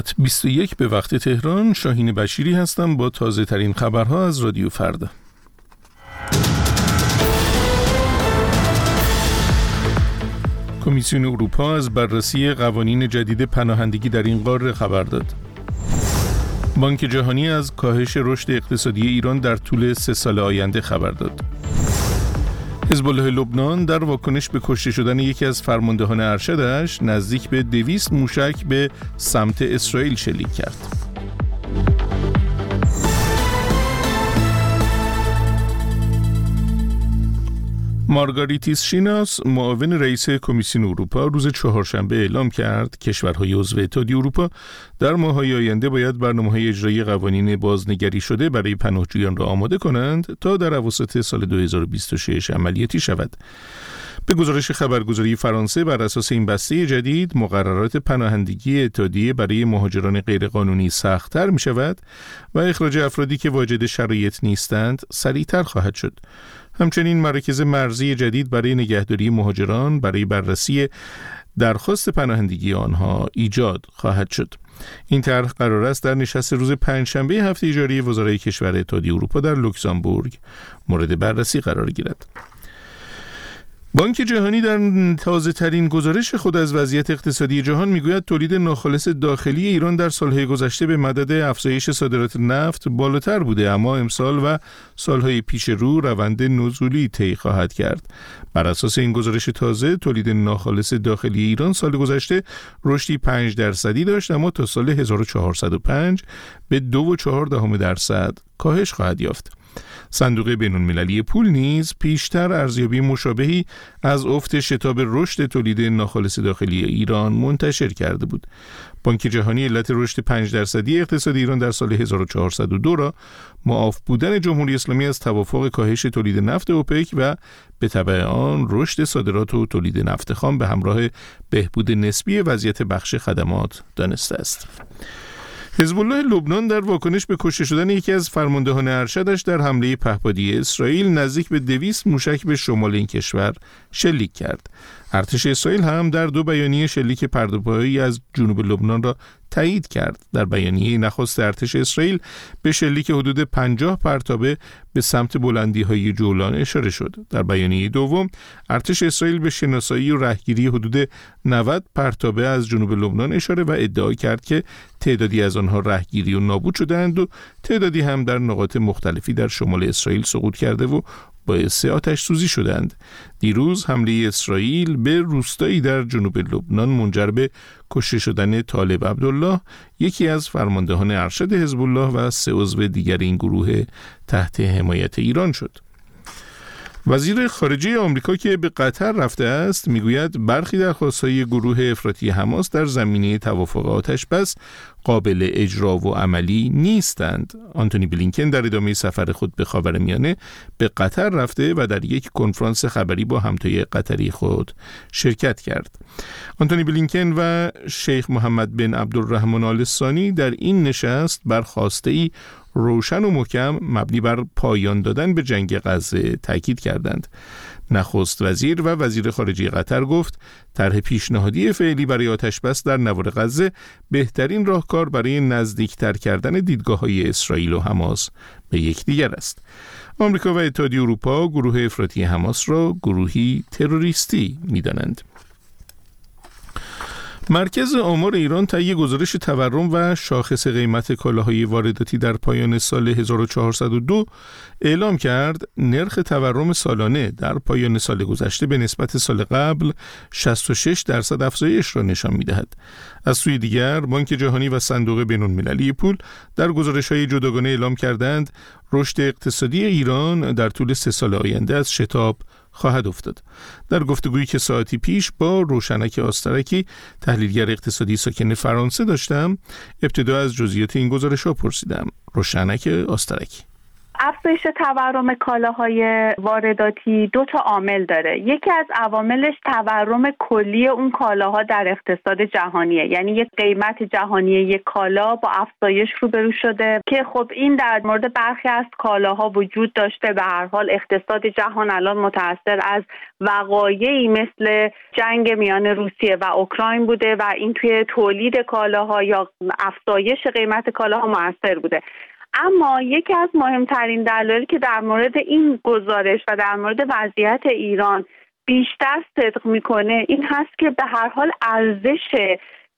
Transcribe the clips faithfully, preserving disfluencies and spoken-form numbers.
بیست و یک به وقت تهران. شاهین بشیری هستم با تازه ترین خبرها از رادیو فردا. کمیسیون اروپا از بررسی قوانین جدید پناهندگی در این قاره خبر داد. بانک جهانی از کاهش رشد اقتصادی ایران در طول سه سال آینده خبر داد. حزب الله لبنان در واکنش به کشته شدن یکی از فرماندهان ارشدش نزدیک به دویست موشک به سمت اسرائیل شلیک کرد. مارگاریتیس شیناس، معاون رئیس کمیسیون اروپا، روز چهارشنبه اعلام کرد کشورهای عضو اتحادیه اروپا در ماه‌های آینده باید برنامه‌های اجرایی قوانین بازنگری شده برای پناهجویان را آماده کنند تا در اواسط سال دو هزار و بیست و شش عملیاتی شود. به گزارش خبرگزاری فرانسه، بر اساس این بسته جدید مقررات پناهندگی اتحادیه برای مهاجران غیرقانونی سخت‌تر می‌شود و اخراج افرادی که واجد شرایط نیستند سریع‌تر خواهد شد. همچنین مراکز مرزی جدید برای نگهداری مهاجران برای بررسی درخواست پناهندگی آنها ایجاد خواهد شد. این طرح قرار است در نشست روز پنجشنبه هفته جاری وزرای کشور اتحادیه اروپا در لوکزامبورگ مورد بررسی قرار گیرد. بانک جهانی در تازه ترین گزارش خود از وضعیت اقتصادی جهان میگوید تولید ناخالص داخلی ایران در سالهای گذشته به مدد افزایش صادرات نفت بالاتر بوده، اما امسال و سالهای پیش رو روند نزولی طی خواهد کرد. بر اساس این گزارش تازه تولید ناخالص داخلی ایران سال گذشته رشدی پنج درصدی داشت، اما تا سال هزار و چهارصد و پنج به دو و چهار دهم درصد کاهش خواهد یافت. صندوق بین‌المللی پول نیز پیشتر ارزیابی مشابهی از افت شتاب رشد تولید ناخالص داخلی ایران منتشر کرده بود. بانک جهانی علت رشد پنج درصدی اقتصاد ایران در سال هزار و چهارصد و دو را معاف بودن جمهوری اسلامی از توافق کاهش تولید نفت اوپک و به تبع آن رشد صادرات و تولید نفت خام به همراه بهبود نسبی وضعیت بخش خدمات دانسته است. حزب الله لبنان در واکنش به کشته شدن یکی از فرماندهان ارشدش در حمله پهپادی اسرائیل نزدیک به دویست موشک به شمال این کشور شلیک کرد. ارتش اسرائیل هم در دو بیانیه شلیک پرده‌پایی از جنوب لبنان را تایید کرد. در بیانیه نخست ارتش اسرائیل به شلیک حدود پنجاه پرتابه به سمت بلندی‌های جولان اشاره شد. در بیانیه دوم ارتش اسرائیل به شناسایی و رهگیری حدود نود پرتابه از جنوب لبنان اشاره و ادعا کرد که تعدادی از آنها رهگیری و نابود شدند و تعدادی هم در نقاط مختلفی در شمال اسرائیل سقوط کرده و باعث آتش سوزی شدند. دیروز حمله اسرائیل به روستایی در جنوب لبنان منجر به کشته شدن طالب عبدالله، یکی از فرماندهان ارشد حزب الله و سه عضو دیگر این گروه تحت حمایت ایران شد. وزیر خارجه آمریکا که به قطر رفته است میگوید برخی درخواست‌های گروه افراطی حماس در زمینه توافق آتش‌بس قابل اجرا و عملی نیستند. آنتونی بلینکن در ادامه سفر خود به خاورمیانه به قطر رفته و در یک کنفرانس خبری با همتای قطری خود شرکت کرد. آنتونی بلینکن و شیخ محمد بن عبدالرحمن آل ثانی در این نشست بر خواسته‌ای روشن و محکم مبنی بر پایان دادن به جنگ غزه تاکید کردند. نخست وزیر و وزیر خارجه قطر گفت طرح پیشنهادی فعلی برای آتش‌بس در نوار غزه بهترین راهکار برای نزدیکتر کردن دیدگاه‌های اسرائیل و حماس به یکدیگر است. آمریکا و اتحادیه اروپا گروه افراطی حماس را گروهی تروریستی می‌دانند. مرکز آمار ایران طی گزارش تورم و شاخص قیمت کالاهای وارداتی در پایان سال هزار و چهارصد و دو اعلام کرد نرخ تورم سالانه در پایان سال گذشته به نسبت سال قبل شصت و شش درصد افزایش را نشان می‌دهد. از سوی دیگر بانک جهانی و صندوق بین‌المللی پول در گزارش‌های جداگانه اعلام کردند رشد اقتصادی ایران در طول سه سال آینده از شتاب خواهد افتاد. در گفتگویی که ساعتی پیش با روشنک آسترکی تحلیلگر اقتصادی ساکن فرانسه داشتم، ابتدا از جزئیات این گزارش‌ها پرسیدم. روشنک آسترکی: افزایش تورم کالاهای وارداتی دو تا عامل داره. یکی از عواملش تورم کلی اون کالاها در اقتصاد جهانیه، یعنی یک قیمت جهانی یک کالا با افزایش روبرو شده که خب این در مورد برخی از کالاها وجود داشته. به هر حال اقتصاد جهان الان متأثر از وقایعی مثل جنگ میان روسیه و اوکراین بوده و این توی تولید کالاها یا افزایش قیمت کالاها مؤثر بوده. اما یکی از مهمترین دلایلی که در مورد این گزارش و در مورد وضعیت ایران بیشتر صدق میکنه این هست که به هر حال ارزش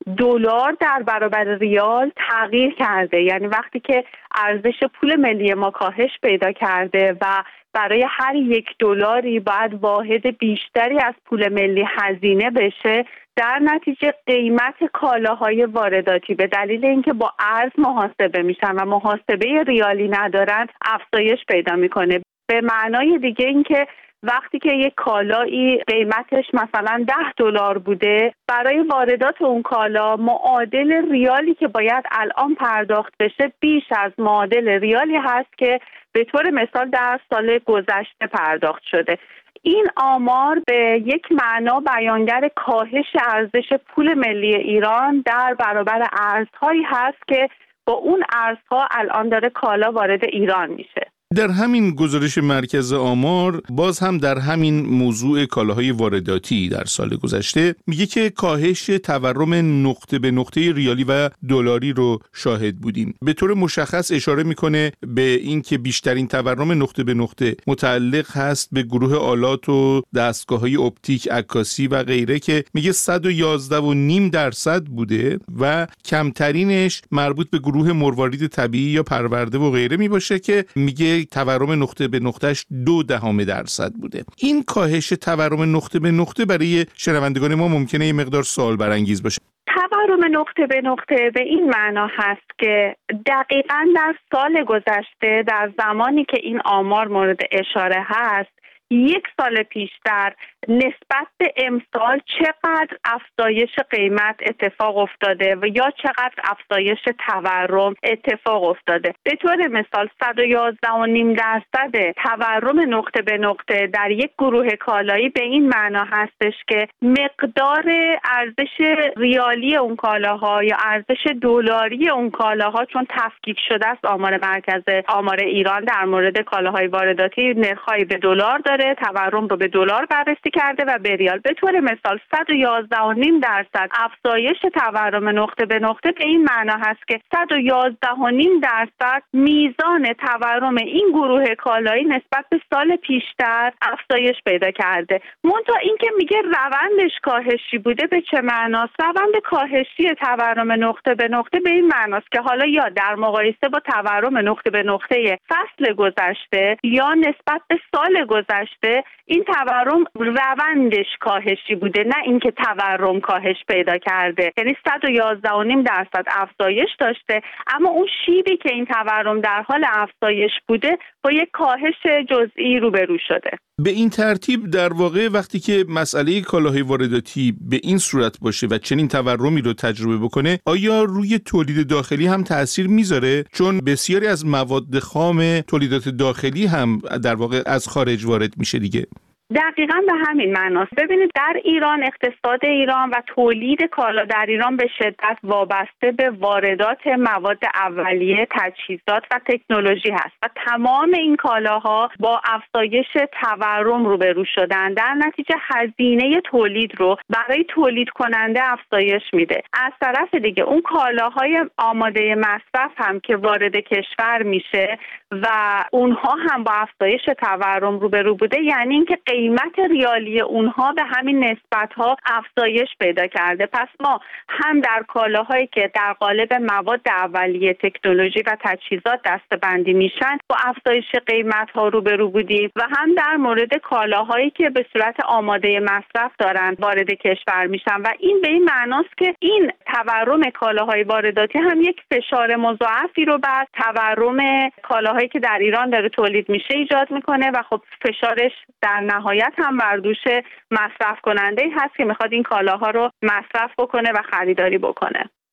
دلار در برابر ریال تغییر کرده. یعنی وقتی که ارزش پول ملی ما کاهش پیدا کرده و برای هر یک دلاری باید واحد بیشتری از پول ملی هزینه بشه، در نتیجه قیمت کالاهای وارداتی به دلیل اینکه با ارز محاسبه میشن و محاسبه ریالی ندارن افزایش پیدا میکنه. به معنای دیگه اینکه وقتی که یک کالایی قیمتش مثلا ده دلار بوده، برای واردات اون کالا معادل ریالی که باید الان پرداخت بشه بیش از معادل ریالی هست که به طور مثال در سال گذشته پرداخت شده. این آمار به یک معنا بیانگر کاهش ارزش پول ملی ایران در برابر ارزهایی هست که با اون ارزها الان داره کالا وارد ایران میشه. در همین گزارش مرکز آمار باز هم در همین موضوع کالاهای وارداتی در سال گذشته میگه که کاهش تورم نقطه به نقطه ریالی و دلاری رو شاهد بودیم. به طور مشخص اشاره میکنه به این که بیشترین تورم نقطه به نقطه متعلق هست به گروه آلات و دستگاه‌های اپتیک، عکاسی و غیره که میگه صد و یازده و نیم درصد بوده و کمترینش مربوط به گروه مروارید طبیعی یا پرورده و غیره میباشه که میگه تورم نقطه به نقطهش دو دهم درصد بوده. این کاهش تورم نقطه به نقطه برای شنوندگان ما ممکنه یه مقدار سوال برانگیز باشه. تورم نقطه به نقطه به این معنا هست که دقیقاً در سال گذشته در زمانی که این آمار مورد اشاره هست، یک سال پیشتر نسبت به امسال چقدر افزایش قیمت اتفاق افتاده و یا چقدر افزایش تورم اتفاق افتاده. به طور مثال صد و یازده و نیم درصد تورم نقطه به نقطه در یک گروه کالایی به این معنا هستش که مقدار ارزش ریالی اون کالاها یا ارزش دلاری اون کالاها، چون تفکیک شده است آمار مرکز آمار ایران در مورد کالاهای وارداتی نرخ‌های به دلار داره، تورم رو به دلار بررسی کرده و به ریال. به طور مثال صد و یازده و نیم درصد افزایش تورم نقطه به نقطه به این معنا هست که صد و یازده و نیم درصد میزان تورم این گروه کالایی نسبت به سال پیشتر افزایش پیدا کرده. منتها این که میگه روندش کاهشی بوده به چه معناست؟ روند کاهشی تورم نقطه به نقطه به این معناست که حالا یا در مقایسه با تورم نقطه به نقطه فصل گذشته یا نسبت به سال گذشته این تورم روندش کاهشی بوده، نه اینکه تورم کاهش پیدا کرده. یعنی صد و یازده و نیم درصد افزایش داشته، اما اون شیبی که این تورم در حال افزایش بوده با یک کاهش جزئی روبرو شده. به این ترتیب در واقع وقتی که مسئله کالاهای وارداتی به این صورت باشه و چنین تورمی رو تجربه بکنه، آیا روی تولید داخلی هم تأثیر میذاره؟ چون بسیاری از مواد خام تولیدات داخلی هم در واقع از خارج وارد میشه دیگه. دقیقاً به همین معناست. ببینید در ایران اقتصاد ایران و تولید کالا در ایران به شدت وابسته به واردات مواد اولیه، تجهیزات و تکنولوژی هست و تمام این کالاها با افزایش تورم روبرو شدن. در نتیجه هزینه تولید رو برای تولید کننده افزایش میده. از طرف دیگه اون کالاهای آماده مصرف هم که وارد کشور میشه و اونها هم با افزایش تورم روبرو بوده، یعنی اینکه قیمت ریالی اونها به همین نسبت‌ها افزایش پیدا کرده. پس ما هم در کالاهایی که در قالب مواد اولیه، تکنولوژی و تجهیزات دسته‌بندی میشن با افزایش قیمت‌ها روبرو بودیم و هم در مورد کالاهایی که به صورت آماده مصرف دارن وارد کشور میشن و این به این معناست که این تورم کالاهای وارداتی هم یک فشار مضاعفی رو بر تورم کالاهایی که در ایران داره تولید میشه ایجاد میکنه و خب فشارش در نهایت هم بر دوش مصرف کننده هست که میخواد این کالاها رو مصرف بکنه و خریداری بکنه.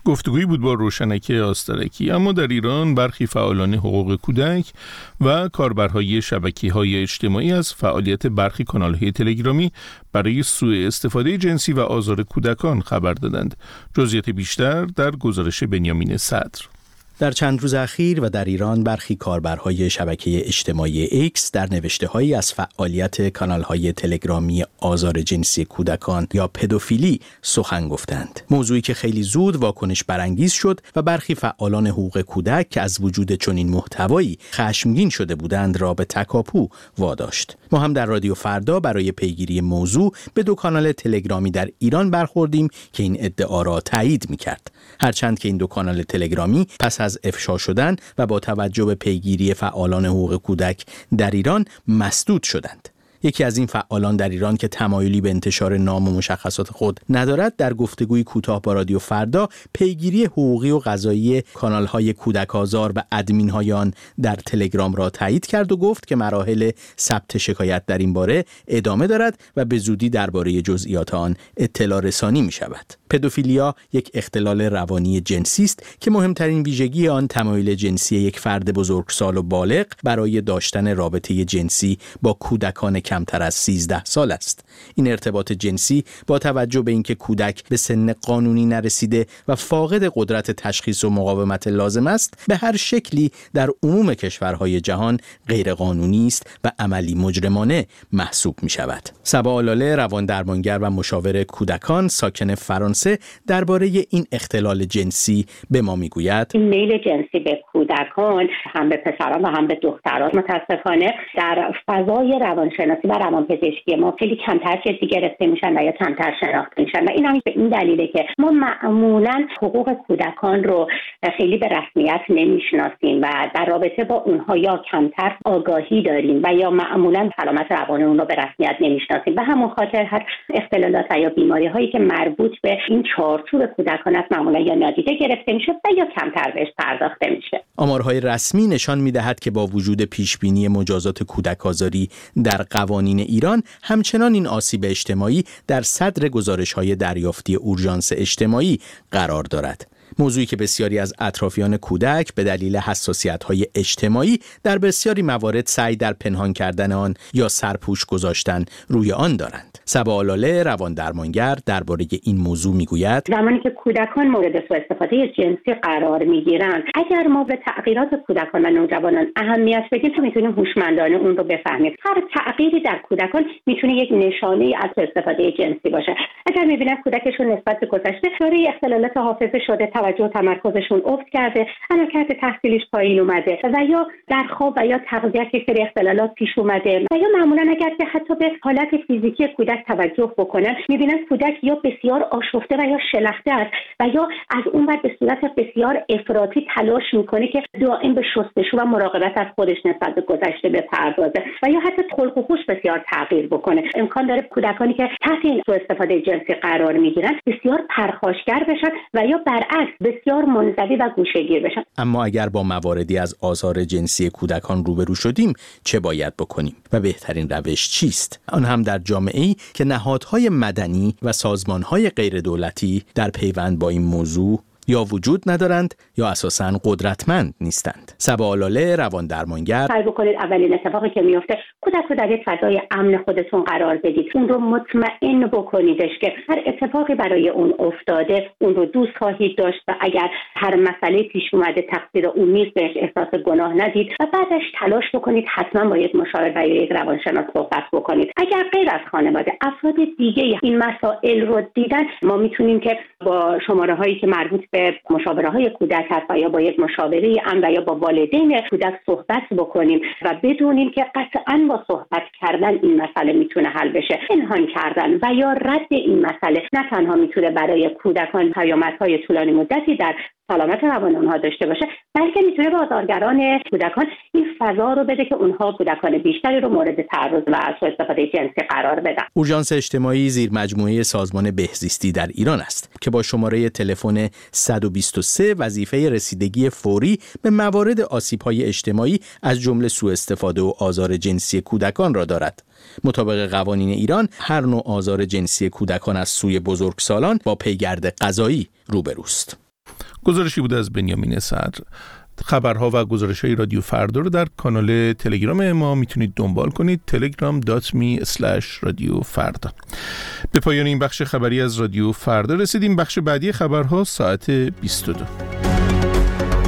گفتگویی بود با روشنک آسترکی. اما در ایران برخی فعالان حقوق کودک و کاربرهای شبکه‌های اجتماعی از فعالیت برخی کانال‌های تلگرامی برای سوء استفاده جنسی و آزار کودکان خبر دادند. جزئیات بیشتر در گزارش بنیامین صدر. در چند روز اخیر و در ایران برخی کاربرهای شبکه اجتماعی ایکس در نوشته‌هایی از فعالیت کانال‌های تلگرامی آزار جنسی کودکان یا پدوفیلی سخن گفتند. موضوعی که خیلی زود واکنش برانگیز شد و برخی فعالان حقوق کودک که از وجود چنین محتوایی خشمگین شده بودند را به تکاپو واداشت. ما هم در رادیو فردا برای پیگیری موضوع به دو کانال تلگرامی در ایران برخوردیم که این ادعا را تایید می‌کرد. هرچند که این دو کانال تلگرامی پس از افشا شدن و با توجه به پیگیری فعالان حقوق کودک در ایران مسدود شدند. یکی از این فعالان در ایران که تمایلی به انتشار نام و مشخصات خود ندارد در گفتگوی کوتاه با رادیو فردا پیگیری حقوقی و قضایی کانال‌های کودک آزار و ادمین‌های آن در تلگرام را تایید کرد و گفت که مراحل ثبت شکایت در این باره ادامه دارد و به زودی درباره جزئیات آن اطلاع رسانی می‌شود. پدوفیلیا یک اختلال روانی جنسی است که مهمترین ویژگی آن تمایل جنسی یک فرد بزرگسال و بالغ برای داشتن رابطه جنسی با کودکان کمتر از سیزده سال است. این ارتباط جنسی با توجه به اینکه کودک به سن قانونی نرسیده و فاقد قدرت تشخیص و مقاومت لازم است، به هر شکلی در عموم کشورهای جهان غیر قانونی است و عملی مجرمانه محسوب می شود. صبا آلاله روان درمانگر و مشاور کودکان ساکن فرانسه درباره این اختلال جنسی به ما میگوید: این میل جنسی به کودکان هم به پسران و هم به دختران متاسفانه در فضای روانشناسی و روانپزشکی ما خیلی کمتر جدی گرفته میشن و یا کمتر شناخته میشن و این هم به این دلیله که ما معمولا حقوق کودکان رو خیلی به رسمیت نمیشناسیم و در رابطه با اونها یا کمتر آگاهی داریم و یا معمولا سلامت روان اون رو به رسمیت نمیشناسیم. به همون خاطر هر اختلالات و یا بیماری هایی که مربوط به این چارچوب کودکان است معمولا یا نادیده گرفته میشه و یا کمتر بهش پرداخته میشه. آمارهای رسمی نشان میدهد که با وجود پیشبینی مجازات کودک آزاری در قوانین ایران، همچنان این آسیب اجتماعی در صدر گزارش‌های دریافتی اورژانس اجتماعی قرار دارد. موضوعی که بسیاری از اطرافیان کودک به دلیل حساسیت‌های اجتماعی در بسیاری موارد سعی در پنهان کردن آن یا سرپوش گذاشتن روی آن دارند. صبا آلاله روان درمانگر درباره این موضوع میگوید: زمانی که کودکان مورد سوء استفاده جنسی قرار میگیرند، اگر ما به تغییرات کودکان و نوجوانان اهمیت بدیم تا میتونیم هوشمندانه اون رو بفهمیم. هر تغییری در کودکان میتونه یک نشانه از سوء استفاده جنسی باشه. اگر میبینن کودکشون نسبت به گذشته داره اختلالات حافظه شده، توجه و تمرکزشون افت کرده، عملکرد تحصیلیش پایین اومده و یا در خواب و یا تغذیه یک سری اختلالات پیش اومده و یا معمولا اگر که حتی به حالت فیزیکی کودک توجه بکنن، میبینن کودک یا بسیار آشفته و یا شلخته است و یا از اون بعد به صورت بسیار افراطی تلاش میکنه که دائم به شستشو و مراقبت از خودش نسبت به گذشته بپردازه و یا حتی خلق و خوش بسیار تغییر بکنه. امکان داره کودکانی که تحت این سوء استفاده جنسی قرار میگیرن بسیار پرخاشگر بشن و یا برعکس بسیار منزوی و گوشه‌گیر بشن. اما اگر با مواردی از آزار جنسی کودکان روبرو شدیم چه باید بکنیم و بهترین روش چیست؟ آن هم در جامعه‌ای که نهادهای مدنی و سازمانهای غیر دولتی در پیوند با این موضوع یا وجود ندارند یا اساساً قدرتمند نیستند. صبا آلاله روان درمانگر: سعی بکنید اولین اتفاقی که میفته کودک رو در یک فضای امن خودتون قرار بدید. اون رو مطمئن بکنیدش که هر اتفاقی برای اون افتاده اون رو دوست خواهید داشت و اگر هر مسئله پیش اومده تقصیر اون نیست بهش احساس گناه ندید و بعدش تلاش بکنید حتما با یک مشاور و یک روانشناس صحبت بکنید. اگر غیر از خانواده افراد دیگه این مسائل رو دیدن، ما میتونیم که با شماره هایی که مربوط به مشاوره های کودک هست و یا با یک مشاوره امن و یا با والدین کودک صحبت بکنیم و بدونیم که قطعاً با صحبت کردن این مسئله میتونه حل بشه. پنهان کردن و یا رد این مسئله نه تنها میتونه برای کودکان پیامدهای طولانی مدتی در سلامت روان اونها داشته باشه، بلکه میتونه به بازارگران کودکان این فضا رو بده که اونها کودکان بیشتری رو مورد تعرض و سوء استفاده جنسی قرار بدن. اورژانس اجتماعی زیر مجموعه سازمان بهزیستی در ایران است که با شماره تلفن صد و بیست و سه وظیفه رسیدگی فوری به موارد آسیب‌های اجتماعی از جمله سوء استفاده و آزار جنسی کودکان را دارد. مطابق قوانین ایران هر نوع آزار جنسی کودکان از سوی بزرگسالان با پیگرد قضایی روبروست. گزارشی بود از بنیامین صدر. خبرها و گزارش‌های رادیو فردا رو در کانال تلگرام ما میتونید دنبال کنید، تلگرام دات می اسلش رادیو فردا. به پایان این بخش خبری از رادیو فردا رسیدیم. بخش بعدی خبرها ساعت بیست و دو.